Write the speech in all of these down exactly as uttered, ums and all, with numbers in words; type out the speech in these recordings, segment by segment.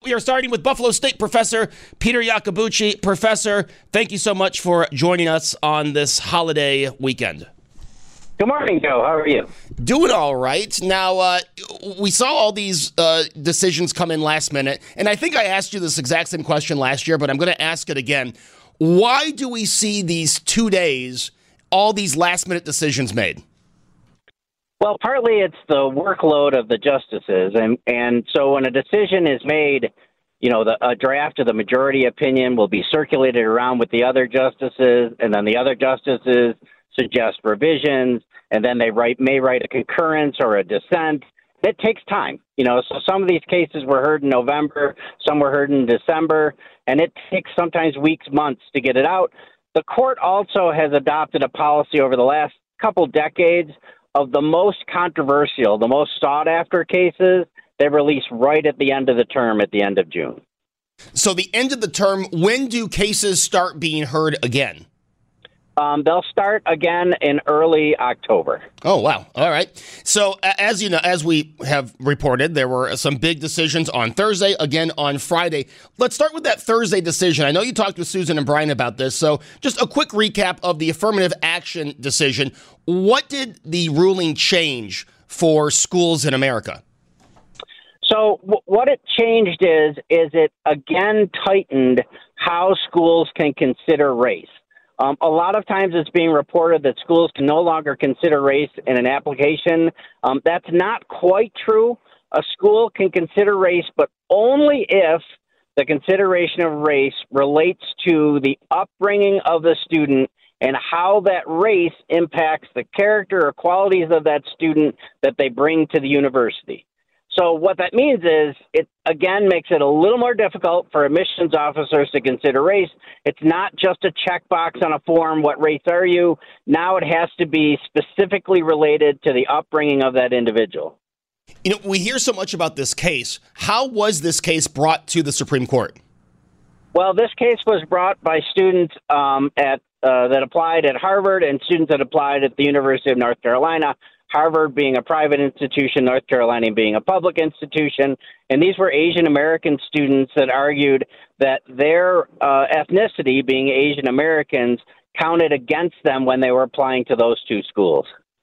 We are starting with Buffalo State professor Peter Iacobucci. Professor, thank you so much for joining us on this holiday weekend. Good morning, Joe. How are you? Doing all right. Now, uh, we saw all these uh, decisions come in last minute, and I think I asked you this exact same question last year, but I'm going to ask it again. Why do we see these two days, all these last-minute decisions made? Well, partly it's the workload of the justices, and, and so when a decision is made, you know, the, a draft of the majority opinion will be circulated around with the other justices, and then the other justices suggest revisions, and then they write may write a concurrence or a dissent. It takes time, you know, so some of these cases were heard in November, some were heard in December, and it takes sometimes weeks, months to get it out. The court also has adopted a policy over the last couple decades of the most controversial, the most sought-after cases, they release right at the end of the term at the end of June. So the end of the term, when do cases start being heard again? Um, they'll start again in early October. Oh, wow. All right. So as you know, as we have reported, there were some big decisions on Thursday, again on Friday. Let's start with that Thursday decision. I know you talked with Susan and Brian about this. So just a quick recap of the affirmative action decision. What did the ruling change for schools in America? So w- what it changed is, is it again tightened how schools can consider race. Um, a lot of times it's being reported that schools can no longer consider race in an application. Um, that's not quite true. A school can consider race, but only if the consideration of race relates to the upbringing of the student and how that race impacts the character or qualities of that student that they bring to the university. So what that means is it, again, makes it a little more difficult for admissions officers to consider race. It's not just a checkbox on a form, what race are you? Now it has to be specifically related to the upbringing of that individual. You know, we hear so much about this case. How was this case brought to the Supreme Court? Well, this case was brought by students um, at uh, that applied at Harvard and students that applied at the University of North Carolina. Harvard being a private institution, North Carolina being a public institution. And these were Asian American students that argued that their uh, ethnicity, being Asian Americans, counted against them when they were applying to those two schools.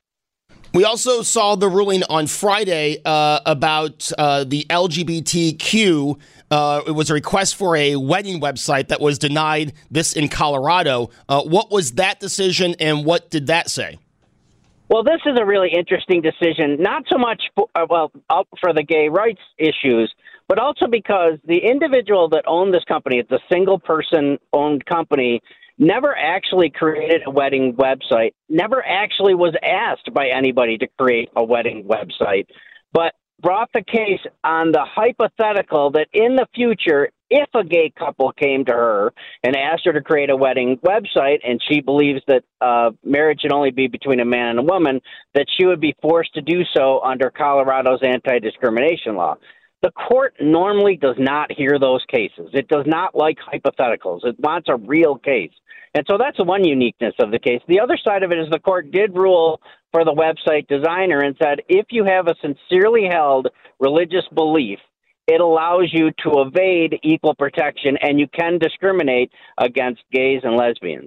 We also saw the ruling on Friday uh, about uh, the L G B T Q. Uh, it was a request for a wedding website that was denied, this in Colorado. Uh, what was that decision and what did that say? Well, this is a really interesting decision, not so much for, uh, well, up for the gay rights issues, but also because the individual that owned this company, it's a single person owned company, never actually created a wedding website, never actually was asked by anybody to create a wedding website, but brought the case on the hypothetical that in the future, if a gay couple came to her and asked her to create a wedding website, and she believes that uh, marriage should only be between a man and a woman, that she would be forced to do so under Colorado's anti-discrimination law. The court normally does not hear those cases. It does not like hypotheticals. It wants a real case. And so that's the one uniqueness of the case. The other side of it is the court did rule for the website designer and said, if you have a sincerely held religious belief, it allows you to evade equal protection and you can discriminate against gays and lesbians.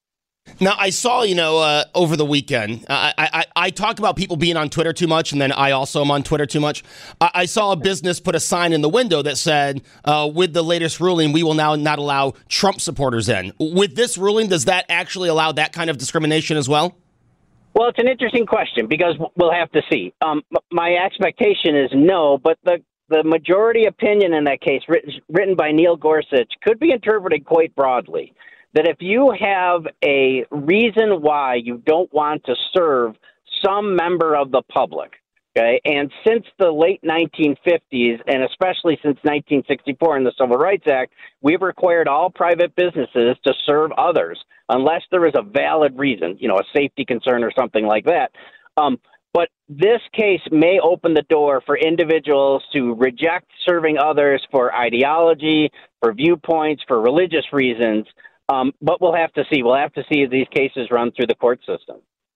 Now, I saw, you know, uh, over the weekend, I, I I talk about people being on Twitter too much, and then I also am on Twitter too much. I, I saw a business put a sign in the window that said, uh, with the latest ruling, we will now not allow Trump supporters in. With this ruling, does that actually allow that kind of discrimination as well? Well, it's an interesting question because we'll have to see. Um, my expectation is no, but the, the majority opinion in that case, written, written by Neil Gorsuch, could be interpreted quite broadly. That if you have a reason why you don't want to serve some member of the public, okay, and since the late nineteen fifties, and especially since nineteen sixty-four in the Civil Rights Act, we've required all private businesses to serve others unless there is a valid reason, you know, a safety concern or something like that. Um, but this case may open the door for individuals to reject serving others for ideology, for viewpoints, for religious reasons. Um, but we'll have to see. We'll have to see if these cases run through the court system.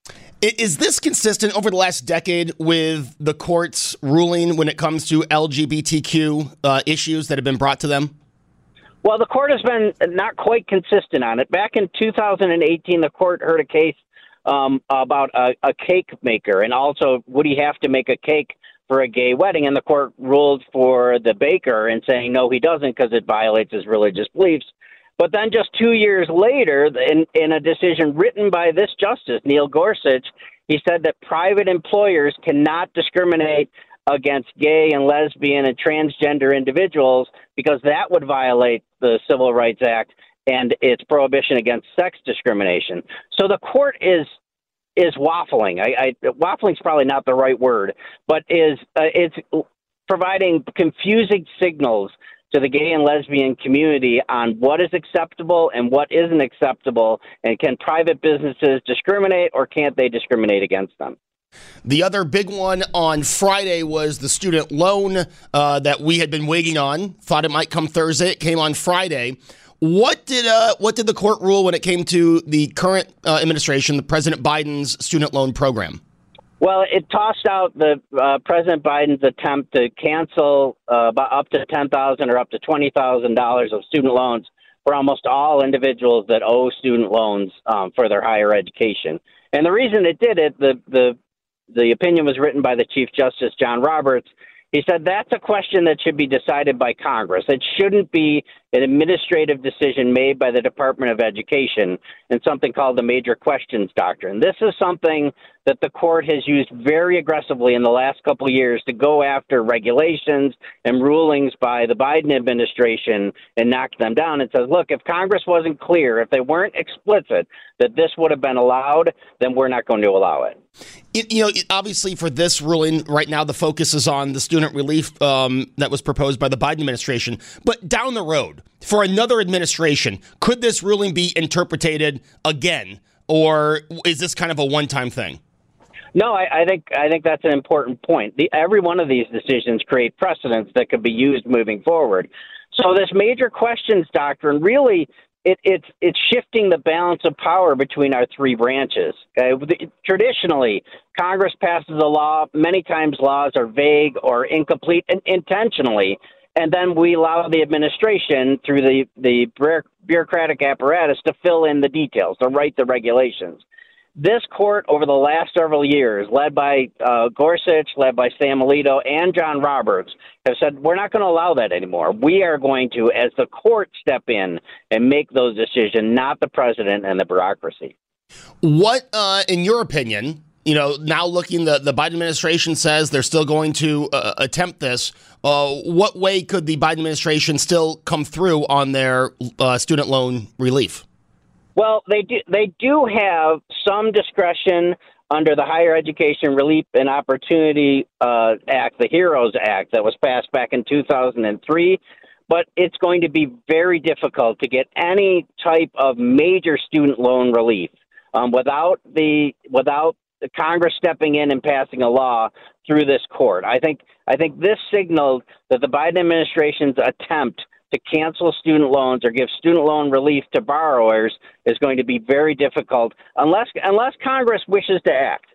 Is this consistent over the last decade with the court's ruling when it comes to L G B T Q uh, issues that have been brought to them? Well, the court has been not quite consistent on it. Back in two thousand eighteen, the court heard a case um, about a, a cake maker, and also would he have to make a cake for a gay wedding? And the court ruled for the baker and saying, no, he doesn't because it violates his religious beliefs. But then just two years later, in, in a decision written by this justice, Neil Gorsuch, he said that private employers cannot discriminate against gay and lesbian and transgender individuals because that would violate the Civil Rights Act and its prohibition against sex discrimination. So the court is is waffling. I, I, waffling is probably not the right word, but is uh, it's providing confusing signals to the gay and lesbian community on what is acceptable and what isn't acceptable, and can private businesses discriminate or can't they discriminate against them? The other big one on Friday was the student loan uh, that we had been waiting on. Thought it might come Thursday. It came on Friday. What did uh, what did the court rule when it came to the current uh, administration, the President Biden's student loan program? Well, it tossed out the uh, President Biden's attempt to cancel uh, up to ten thousand dollars or up to twenty thousand dollars of student loans for almost all individuals that owe student loans um, for their higher education. And the reason it did it, the the the opinion was written by the Chief Justice John Roberts. He said that's a question that should be decided by Congress. It shouldn't be an administrative decision made by the Department of Education and something called the Major Questions Doctrine. This is something that the court has used very aggressively in the last couple of years to go after regulations and rulings by the Biden administration and knock them down. It says, look, if Congress wasn't clear, if they weren't explicit that this would have been allowed, then we're not going to allow it. It, you know, it, obviously for this ruling right now, the focus is on the student relief um, that was proposed by the Biden administration. But down the road, for another administration, could this ruling be interpreted again, or is this kind of a one-time thing? No, I, I think I think that's an important point. The, every one of these decisions create precedents that could be used moving forward. So this Major Questions Doctrine really it, it's it's shifting the balance of power between our three branches. Okay? Traditionally, Congress passes a law. Many times laws are vague or incomplete and intentionally, and then we allow the administration through the, the bureaucratic apparatus to fill in the details, to write the regulations. This court, over the last several years, led by uh, Gorsuch, led by Sam Alito, and John Roberts, have said, we're not going to allow that anymore. We are going to, as the court, step in and make those decisions, not the president and the bureaucracy. What, uh, in your opinion, you know, now looking, the, the Biden administration says they're still going to uh, attempt this. Uh, what way could the Biden administration still come through on their uh, student loan relief? Well, they do, they do have some discretion under the Higher Education Relief and Opportunity uh, Act, the HEROES Act that was passed back in two thousand three. But it's going to be very difficult to get any type of major student loan relief um, without the without the Congress stepping in and passing a law through this court. I think I think this signaled that the Biden administration's attempt to cancel student loans or give student loan relief to borrowers is going to be very difficult unless unless Congress wishes to act.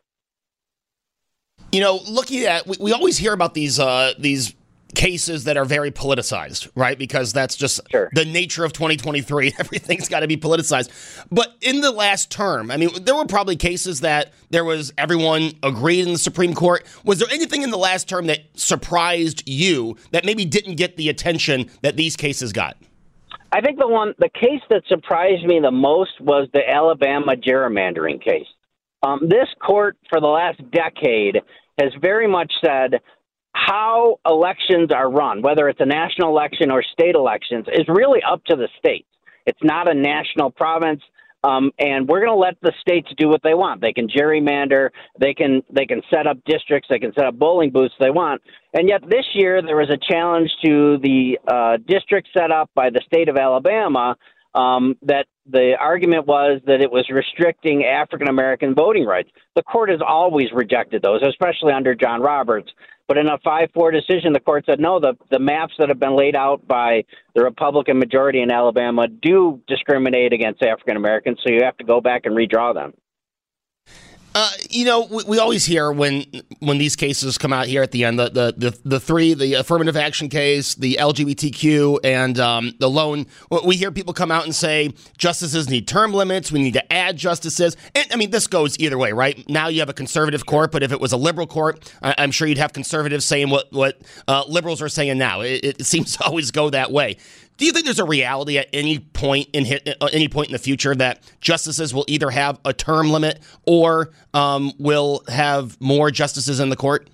You know, looking at, we, we always hear about these uh, these cases that are very politicized, right? Because that's just sure. the nature of twenty twenty-three. Everything's got to be politicized. But in the last term, I mean, there were probably cases that there was everyone agreed in the Supreme Court. Was there anything in the last term that surprised you that maybe didn't get the attention that these cases got? I think the one, the case that surprised me the most was the Alabama gerrymandering case. Um, this court for the last decade has very much said how elections are run, whether it's a national election or state elections, is really up to the states. It's not a national province, um, and we're going to let the states do what they want. They can gerrymander, they can they can set up districts, they can set up bowling booths they want. And yet this year there was a challenge to the uh, district set up by the state of Alabama um, that the argument was that it was restricting African-American voting rights. The court has always rejected those, especially under John Roberts. But in a five four decision, the court said, no, the, the maps that have been laid out by the Republican majority in Alabama do discriminate against African Americans, so you have to go back and redraw them. Uh, you know, we, we always hear when when these cases come out here at the end, the the the, the three, the affirmative action case, the L G B T Q, and um, the loan. We hear people come out and say justices need term limits. We need to add justices. And I mean, this goes either way, right? Now you have a conservative court, but if it was a liberal court, I, I'm sure you'd have conservatives saying what what uh, liberals are saying now. It, it seems to always go that way. Do you think there's a reality at any point in hit, uh, any point in the future that justices will either have a term limit or um, will have more justices in the court?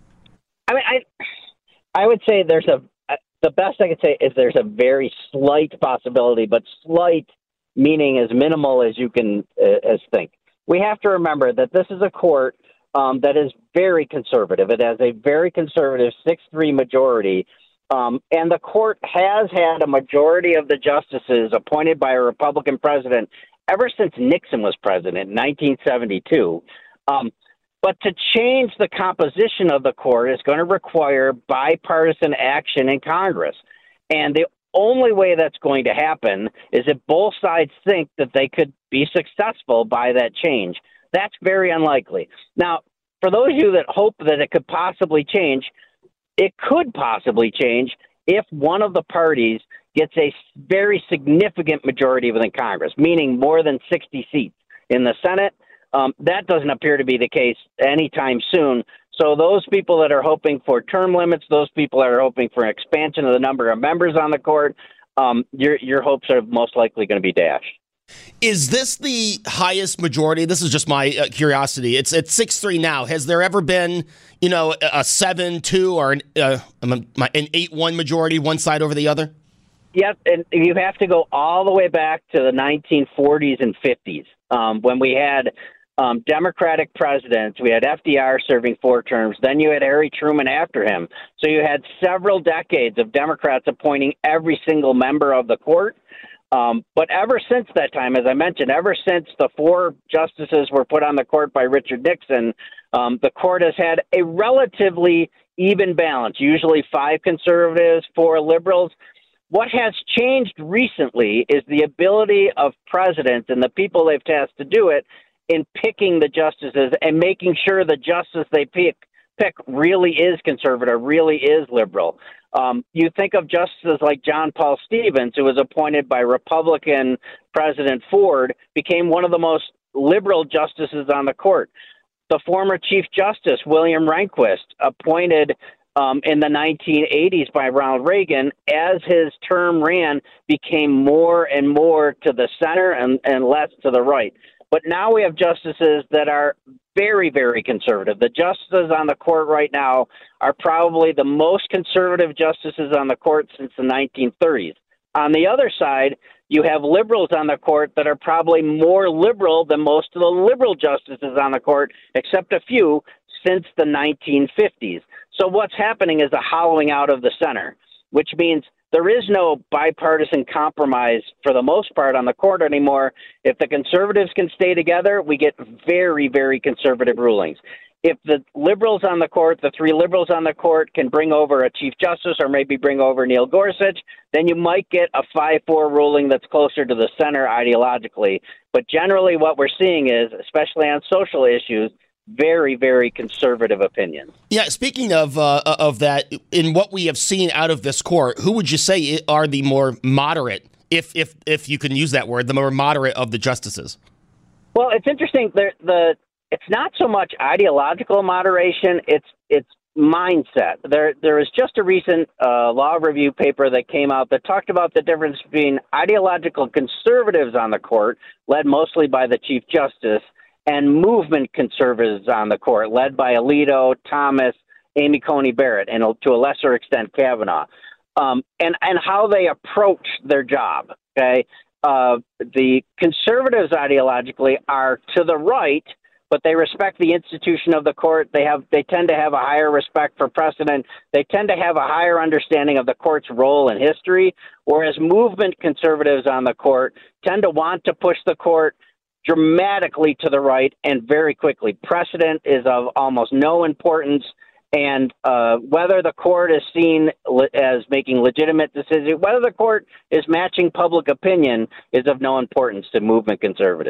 I mean, I I would say there's a the best I could say is there's a very slight possibility, but slight meaning as minimal as you can uh, as think. We have to remember that this is a court um, that is very conservative. It has a very conservative six three majority. Um, and the court has had a majority of the justices appointed by a Republican president ever since Nixon was president in nineteen seventy-two. Um, but to change the composition of the court is going to require bipartisan action in Congress. And the only way that's going to happen is if both sides think that they could be successful by that change. That's very unlikely. Now, for those of you that hope that it could possibly change, it could possibly change if one of the parties gets a very significant majority within Congress, meaning more than sixty seats in the Senate. Um, that doesn't appear to be the case anytime soon. So those people that are hoping for term limits, those people that are hoping for an expansion of the number of members on the court, um, your your hopes are most likely going to be dashed. Is this the highest majority? This is just my uh, curiosity. It's at six three now. Has there ever been, you know, a seven two or an, uh, an eight one majority, one side over the other? Yes, and you have to go all the way back to the nineteen forties and fifties um, when we had um, Democratic presidents. We had F D R serving four terms. Then you had Harry Truman after him. So you had several decades of Democrats appointing every single member of the court. Um, but ever since that time, as I mentioned, ever since the four justices were put on the court by Richard Nixon, um, the court has had a relatively even balance, usually five conservatives, four liberals. What has changed recently is the ability of presidents and the people they've tasked to do it in picking the justices and making sure the justice they pick, pick really is conservative, really is liberal. Um, you think of justices like John Paul Stevens, who was appointed by Republican President Ford, became one of the most liberal justices on the court. The former Chief Justice, William Rehnquist, appointed um, in the nineteen eighties by Ronald Reagan, as his term ran, became more and more to the center and, and less to the right. But now we have justices that are very, very conservative. The justices on the court right now are probably the most conservative justices on the court since the nineteen thirties. On the other side, you have liberals on the court that are probably more liberal than most of the liberal justices on the court, except a few, since the nineteen fifties. So what's happening is a hollowing out of the center, which means there is no bipartisan compromise for the most part on the court anymore. If the conservatives can stay together, we get very, very conservative rulings. If the liberals on the court, the three liberals on the court, can bring over a chief justice or maybe bring over Neil Gorsuch, then you might get a five four ruling that's closer to the center ideologically. But generally what we're seeing is, especially on social issues, very, very conservative opinions. Yeah, speaking of uh, of that, in what we have seen out of this court, who would you say are the more moderate, if if if you can use that word, the more moderate of the justices? Well, it's interesting. The, the it's not so much ideological moderation; it's it's mindset. There there was just a recent uh, law review paper that came out that talked about the difference between ideological conservatives on the court, led mostly by the Chief Justice, and movement conservatives on the court, led by Alito, Thomas, Amy Coney Barrett, and to a lesser extent Kavanaugh, um, and and how they approach their job. Okay, uh, the conservatives ideologically are to the right, but they respect the institution of the court. They have they tend to have a higher respect for precedent. They tend to have a higher understanding of the court's role in history, whereas movement conservatives on the court tend to want to push the court dramatically to the right and very quickly. Precedent is of almost no importance, and uh, whether the court is seen le- as making legitimate decisions, whether the court is matching public opinion, is of no importance to movement conservatives.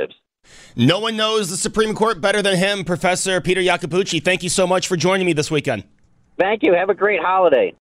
No one knows the Supreme Court better than him, Professor Peter Iacopucci. Thank you so much for joining me this weekend. Thank you. Have a great holiday.